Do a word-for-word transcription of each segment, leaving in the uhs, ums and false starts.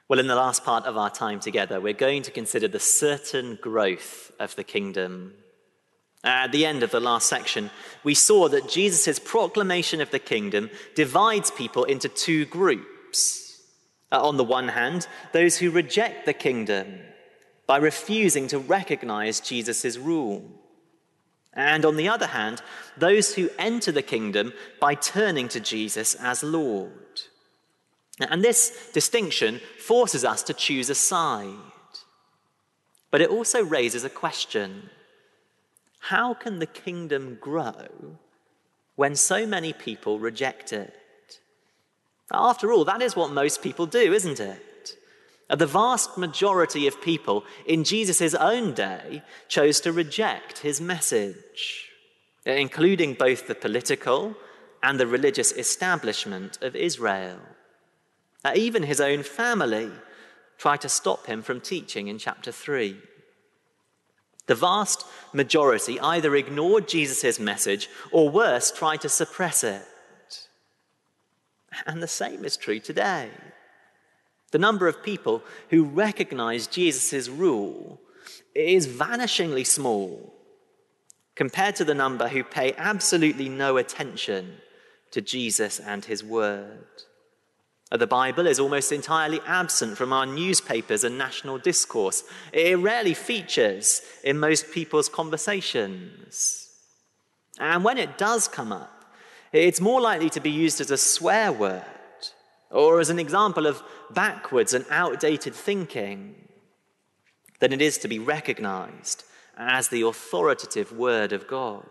Well, in the last part of our time together, we're going to consider the certain growth of the kingdom. At the end of the last section, we saw that Jesus' proclamation of the kingdom divides people into two groups. Uh, on the one hand, those who reject the kingdom by refusing to recognize Jesus' rule. And on the other hand, those who enter the kingdom by turning to Jesus as Lord. And this distinction forces us to choose a side. But it also raises a question. How can the kingdom grow when so many people reject it? After all, that is what most people do, isn't it? The vast majority of people in Jesus' own day chose to reject his message, including both the political and the religious establishment of Israel. Even his own family tried to stop him from teaching in chapter three. The vast majority either ignored Jesus' message or worse, tried to suppress it. And the same is true today. The number of people who recognize Jesus' rule is vanishingly small compared to the number who pay absolutely no attention to Jesus and his word. The Bible is almost entirely absent from our newspapers and national discourse. It rarely features in most people's conversations. And when it does come up, it's more likely to be used as a swear word or as an example of backwards and outdated thinking than it is to be recognized as the authoritative word of God.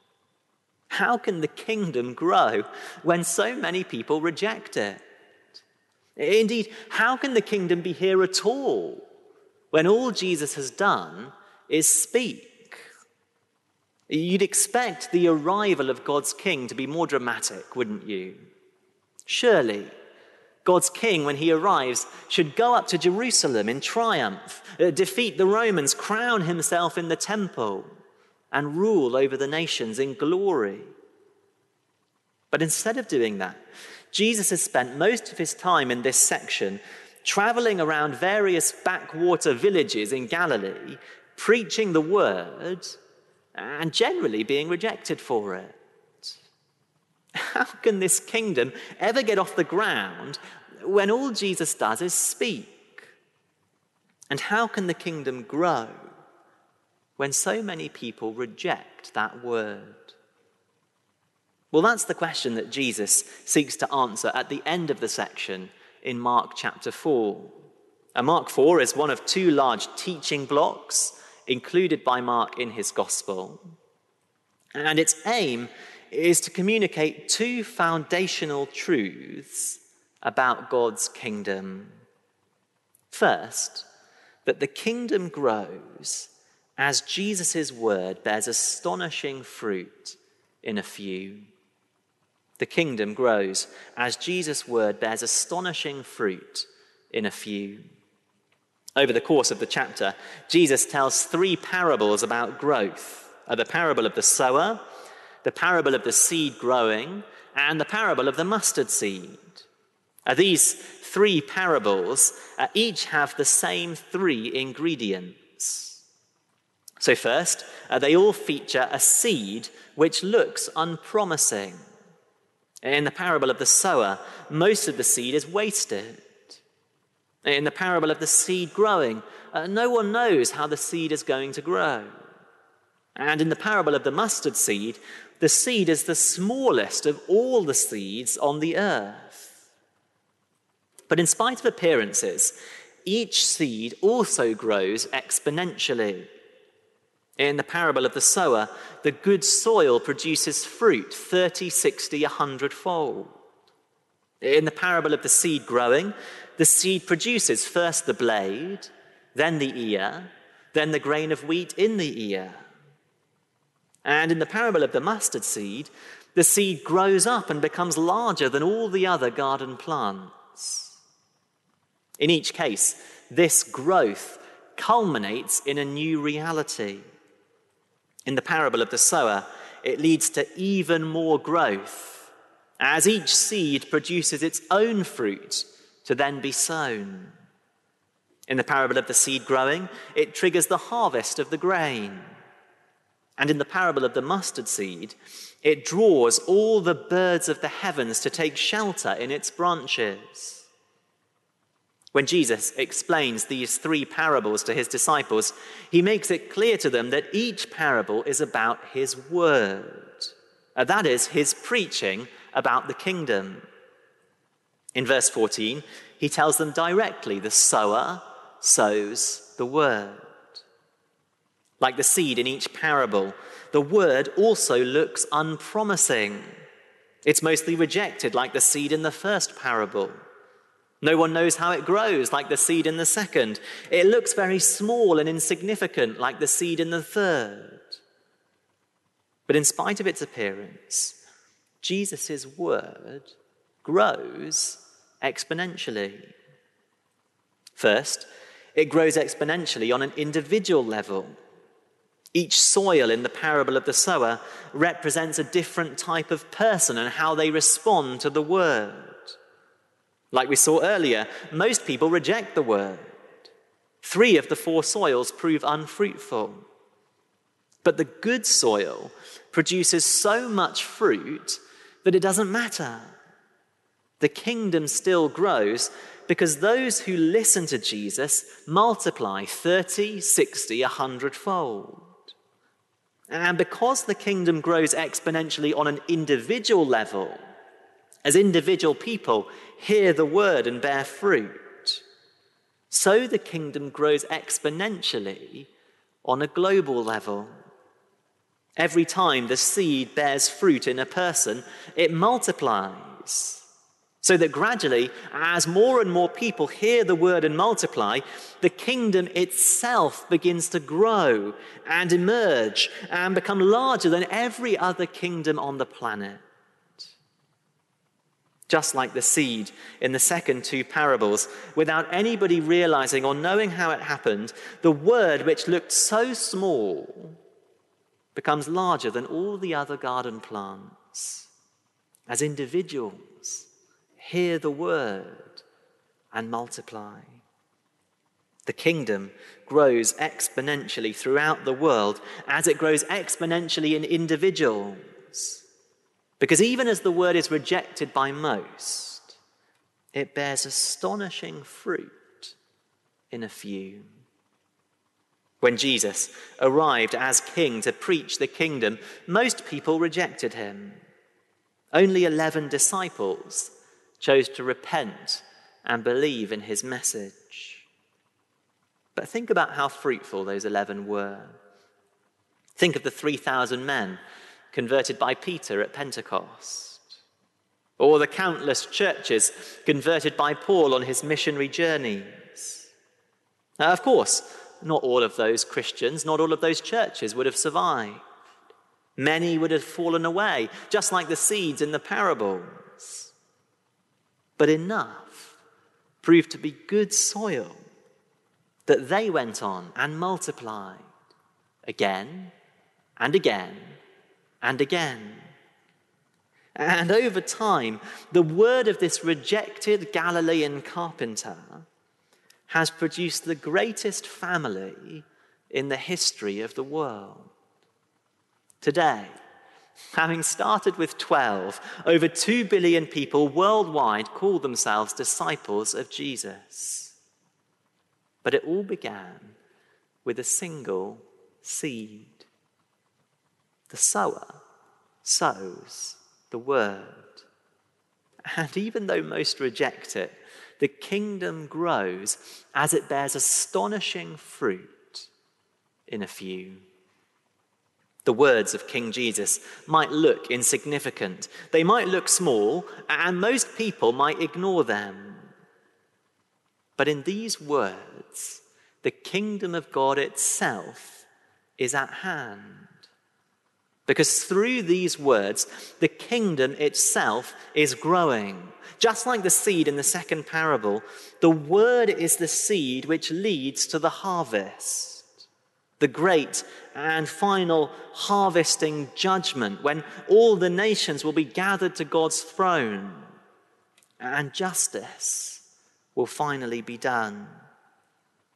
How can the kingdom grow when so many people reject it? Indeed, how can the kingdom be here at all when all Jesus has done is speak? You'd expect the arrival of God's king to be more dramatic, wouldn't you? Surely, God's king, when he arrives, should go up to Jerusalem in triumph, defeat the Romans, crown himself in the temple, and rule over the nations in glory. But instead of doing that, Jesus has spent most of his time in this section traveling around various backwater villages in Galilee, preaching the word, and generally being rejected for it. How can this kingdom ever get off the ground when all Jesus does is speak? And how can the kingdom grow when so many people reject that word? Well, that's the question that Jesus seeks to answer at the end of the section in Mark chapter four. And Mark four is one of two large teaching blocks included by Mark in his gospel. And its aim is to communicate two foundational truths about God's kingdom. First, that the kingdom grows as Jesus' word bears astonishing fruit in a few. The kingdom grows as Jesus' word bears astonishing fruit in a few. Over the course of the chapter, Jesus tells three parables about growth: the parable of the sower, the parable of the seed growing, and the parable of the mustard seed. These three parables each have the same three ingredients. So first, they all feature a seed which looks unpromising. In the parable of the sower, most of the seed is wasted. In the parable of the seed growing, uh, no one knows how the seed is going to grow. And in the parable of the mustard seed, the seed is the smallest of all the seeds on the earth. But in spite of appearances, each seed also grows exponentially. In the parable of the sower, the good soil produces fruit thirty, sixty, a hundred-fold. In the parable of the seed growing, the seed produces first the blade, then the ear, then the grain of wheat in the ear. And in the parable of the mustard seed, the seed grows up and becomes larger than all the other garden plants. In each case, this growth culminates in a new reality. In the parable of the sower, it leads to even more growth, as each seed produces its own fruit to then be sown. In the parable of the seed growing, it triggers the harvest of the grain. And in the parable of the mustard seed, it draws all the birds of the heavens to take shelter in its branches. When Jesus explains these three parables to his disciples, he makes it clear to them that each parable is about his word. Uh, that is, his preaching about the kingdom. In verse fourteen, he tells them directly, the sower sows the word. Like the seed in each parable, the word also looks unpromising. It's mostly rejected, like the seed in the first parable. No one knows how it grows, like the seed in the second. It looks very small and insignificant, like the seed in the third. But in spite of its appearance, Jesus' word grows exponentially. First, it grows exponentially on an individual level. Each soil in the parable of the sower represents a different type of person and how they respond to the word. Like we saw earlier, most people reject the word. Three of the four soils prove unfruitful. But the good soil produces so much fruit that it doesn't matter. The kingdom still grows because those who listen to Jesus multiply thirty, sixty, a hundredfold. And because the kingdom grows exponentially on an individual level, as individual people hear the word and bear fruit, so the kingdom grows exponentially on a global level. Every time the seed bears fruit in a person, it multiplies. So that gradually, as more and more people hear the word and multiply, the kingdom itself begins to grow and emerge and become larger than every other kingdom on the planet. Just like the seed in the second two parables, without anybody realizing or knowing how it happened, the word which looked so small becomes larger than all the other garden plants. As individuals hear the word and multiply. The kingdom grows exponentially throughout the world as it grows exponentially in individuals. Because even as the word is rejected by most, it bears astonishing fruit in a few. When Jesus arrived as king to preach the kingdom, most people rejected him. Only eleven disciples chose to repent and believe in his message. But think about how fruitful those eleven were. Think of the three thousand men converted by Peter at Pentecost, or the countless churches converted by Paul on his missionary journeys. Now, of course, not all of those Christians, not all of those churches would have survived. Many would have fallen away, just like the seeds in the parables. But enough proved to be good soil that they went on and multiplied again and again and again. And over time, the word of this rejected Galilean carpenter has produced the greatest family in the history of the world. Today, having started with twelve, over two billion people worldwide call themselves disciples of Jesus. But it all began with a single seed. The sower sows the word. And even though most reject it, the kingdom grows as it bears astonishing fruit in a few. The words of King Jesus might look insignificant. They might look small, and most people might ignore them. But in these words, the kingdom of God itself is at hand. Because through these words, the kingdom itself is growing. Just like the seed in the second parable, the word is the seed which leads to the harvest. The great and final harvesting judgment when all the nations will be gathered to God's throne and justice will finally be done.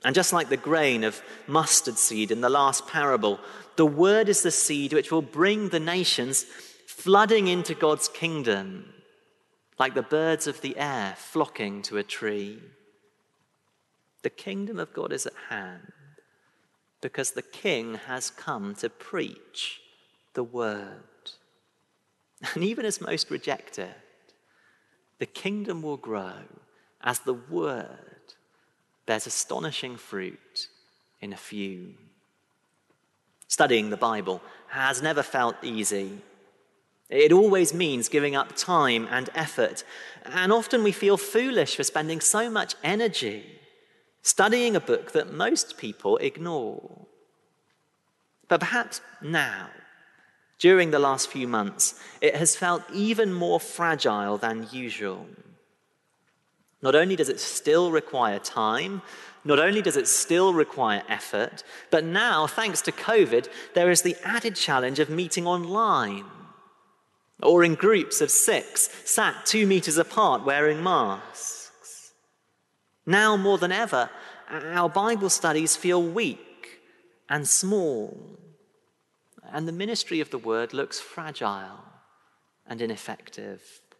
And just like the grain of mustard seed in the last parable, the word is the seed which will bring the nations flooding into God's kingdom, like the birds of the air flocking to a tree. The kingdom of God is at hand because the King has come to preach the word. And even as most reject it, the kingdom will grow as the word bears astonishing fruit in a few. Studying the Bible has never felt easy. It always means giving up time and effort, and often we feel foolish for spending so much energy studying a book that most people ignore. But perhaps now, during the last few months, it has felt even more fragile than usual. Not only does it still require time, not only does it still require effort, but now, thanks to COVID, there is the added challenge of meeting online or in groups of six, sat two meters apart wearing masks. Now more than ever, our Bible studies feel weak and small, and the ministry of the word looks fragile and ineffective.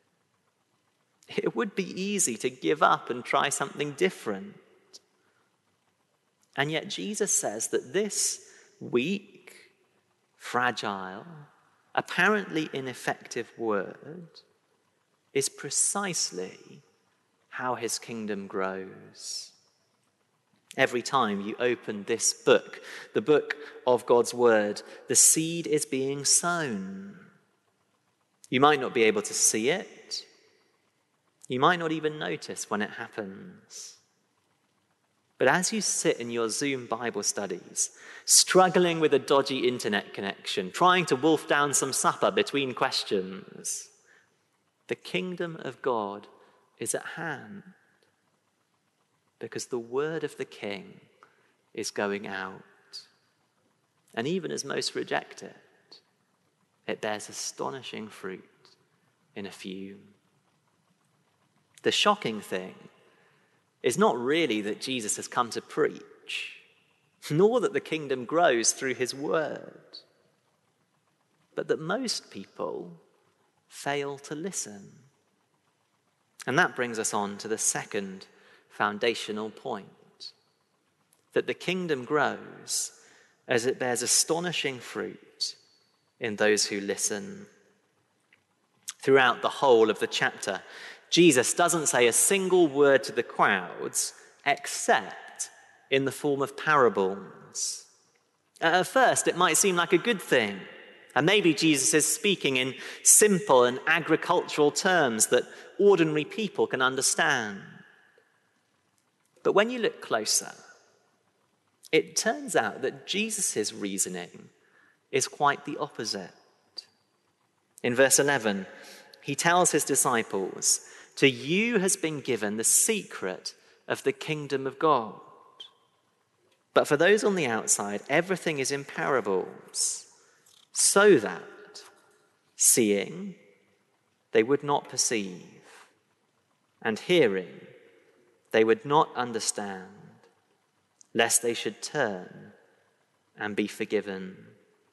It would be easy to give up and try something different. And yet Jesus says that this weak, fragile, apparently ineffective word is precisely how his kingdom grows. Every time you open this book, the book of God's word, the seed is being sown. You might not be able to see it. You might not even notice when it happens. But as you sit in your Zoom Bible studies, struggling with a dodgy internet connection, trying to wolf down some supper between questions, the kingdom of God is at hand because the word of the King is going out. And even as most reject it, it bears astonishing fruit in a few. The shocking thing is not really that Jesus has come to preach, nor that the kingdom grows through his word, but that most people fail to listen. And that brings us on to the second foundational point, that the kingdom grows as it bears astonishing fruit in those who listen. Throughout the whole of the chapter, Jesus doesn't say a single word to the crowds except in the form of parables. At first, it might seem like a good thing, and maybe Jesus is speaking in simple and agricultural terms that ordinary people can understand. But when you look closer, it turns out that Jesus' reasoning is quite the opposite. In verse eleven, he tells his disciples, "To you has been given the secret of the kingdom of God. But for those on the outside, everything is in parables, so that, seeing, they would not perceive, and hearing, they would not understand, lest they should turn and be forgiven."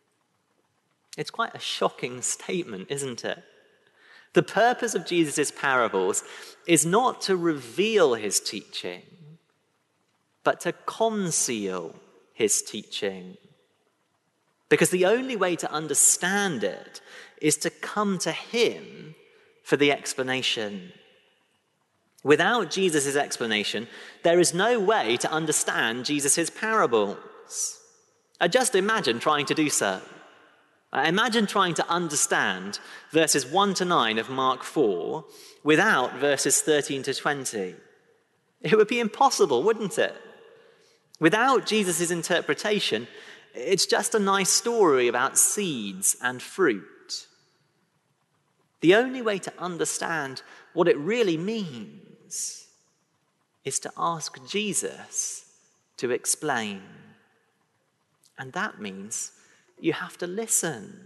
It's quite a shocking statement, isn't it? The purpose of Jesus' parables is not to reveal his teaching, but to conceal his teaching. Because the only way to understand it is to come to him for the explanation. Without Jesus' explanation, there is no way to understand Jesus' parables. Uh, just imagine trying to do so. Uh, imagine trying to understand verses one to nine of Mark four without verses thirteen to twenty. It would be impossible, wouldn't it? Without Jesus' interpretation, it's just a nice story about seeds and fruit. The only way to understand what it really means is to ask Jesus to explain. And that means you have to listen.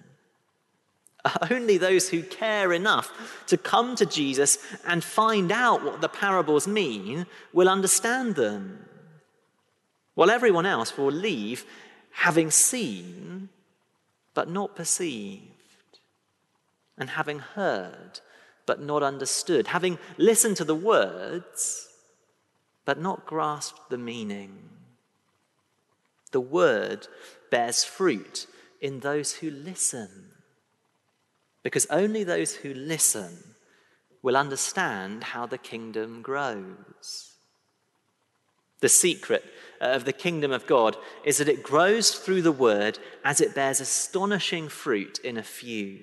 Only those who care enough to come to Jesus and find out what the parables mean will understand them. while everyone else will leave having seen but not perceived, and having heard but not understood, having listened to the words but not grasped the meaning. The word bears fruit in those who listen, because only those who listen will understand how the kingdom grows. The secret of the kingdom of God is that it grows through the word as it bears astonishing fruit in a few.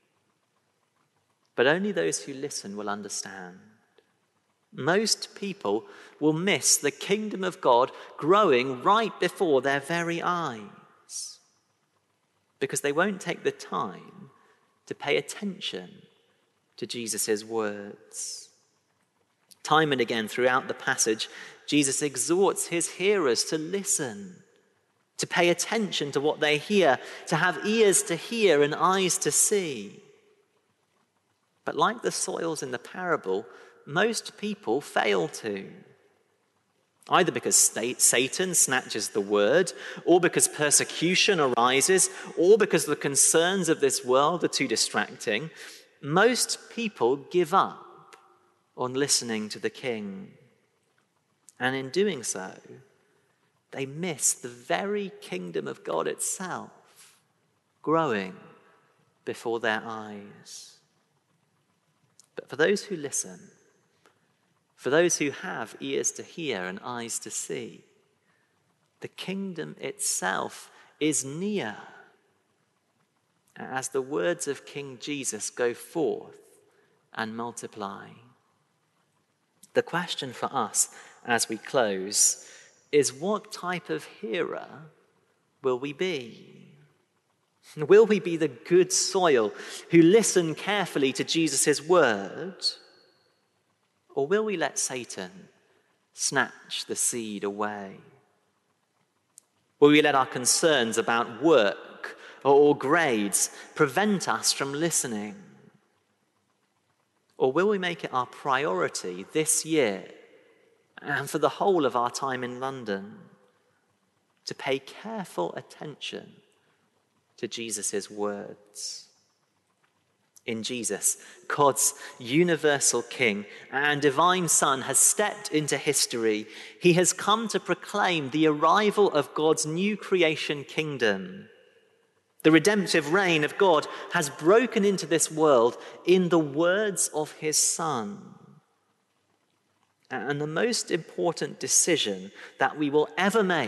But only those who listen will understand. Most people will miss the kingdom of God growing right before their very eyes because they won't take the time to pay attention to Jesus' words. Time and again throughout the passage, Jesus exhorts his hearers to listen, to pay attention to what they hear, to have ears to hear and eyes to see. But like the soils in the parable, most people fail to. Either because Satan snatches the word, or because persecution arises, or because the concerns of this world are too distracting, most people give up on listening to the King. And in doing so, they miss the very kingdom of God itself growing before their eyes. But for those who listen, for those who have ears to hear and eyes to see, the kingdom itself is near as the words of King Jesus go forth and multiply. The question for us as we close is, what type of hearer will we be? Will we be the good soil who listen carefully to Jesus' word? Or will we let Satan snatch the seed away? Will we let our concerns about work or grades prevent us from listening? Or will we make it our priority this year and for the whole of our time in London to pay careful attention to Jesus' words? In Jesus, God's universal King and divine Son has stepped into history. He has come to proclaim the arrival of God's new creation kingdom. The redemptive reign of God has broken into this world in the words of his Son. And the most important decision that we will ever make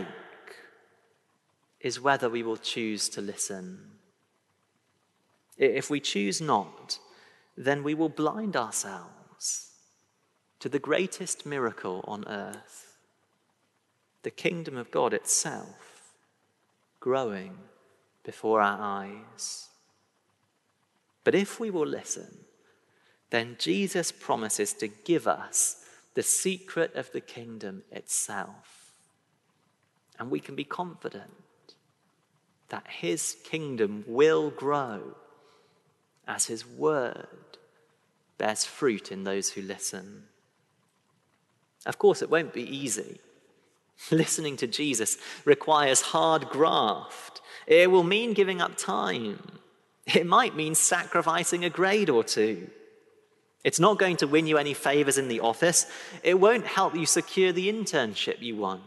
is whether we will choose to listen. If we choose not, then we will blind ourselves to the greatest miracle on earth, the kingdom of God itself growing before our eyes. But if we will listen, then Jesus promises to give us the secret of the kingdom itself. And we can be confident that his kingdom will grow as his word bears fruit in those who listen. Of course, it won't be easy. Listening to Jesus requires hard graft. It will mean giving up time. It might mean sacrificing a grade or two. It's not going to win you any favors in the office. It won't help you secure the internship you want.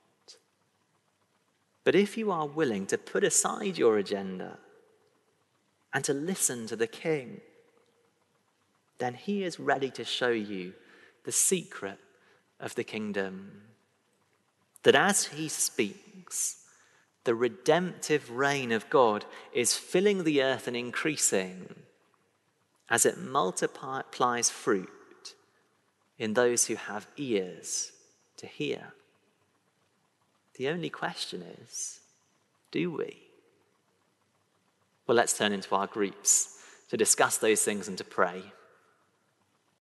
But if you are willing to put aside your agenda and to listen to the King, then he is ready to show you the secret of the kingdom. That as he speaks, the redemptive reign of God is filling the earth and increasing as it multiplies fruit in those who have ears to hear. The only question is, do we? Well, let's turn into our groups to discuss those things and to pray.